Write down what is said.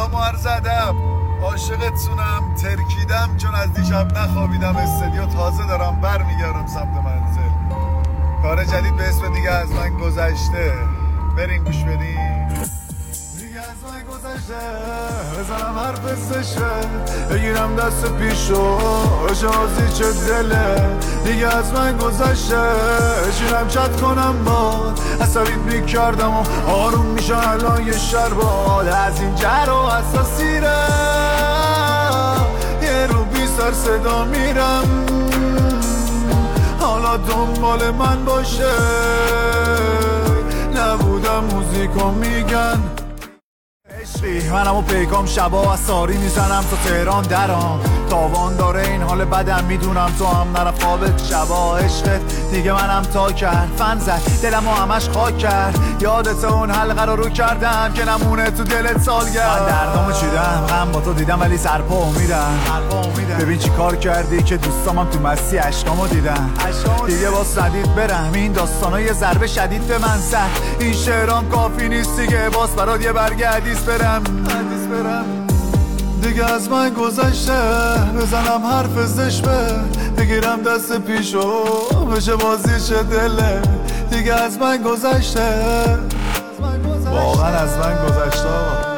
سلام و عرض ادب. عاشقتونم، ترکیدم چون از دیشب نخوابیدم. استدیو تازه دارم برمیگردم سمت منزل. کار جدید به اسم دیگه از من گذشته، بریم گوش بدیم. دیگه از من گذشته، بزنم حرف سشه، بگیرم دست پیشو شازی چه دله. دیگه از من گذشته، شیرم چت کنم باد، عصبیت میکردم و آروم میشه الان یه شربات. از این جر و حساسیره یه رو بی سر صدا میرم، حالا دنبال من باشه. نبودم موزیکو میگن عشقی، منم و پیکام شبا از ساری میزنم تا تهران درام. تاوان داره این حال بدم، میدونم تو هم نرفت خوابت شبا. عشقت دیگه منم تا کرد، فن زد دلم و همش خاک کرد. یادت اون حلقه رو کردم که نمونه تو دلت سالگرد. من دردامو چیدم، غم با تو دیدم ولی سرپا امیدم. ببین چی کار کردی که دوستامم تو مستی عشقامو دیدم. دیگه باز ندید برم، این داستانا یه ضربه شدید به من زد. این شعرام کافی نیست دیگه، باز برات یه برگ حدیث برم. دیگه از من گذشته، بزنم حرف زشبه، بگیرم دست پیشو بشه بازی چه دله. دیگه از من گذشته، واقعا از من گذشته.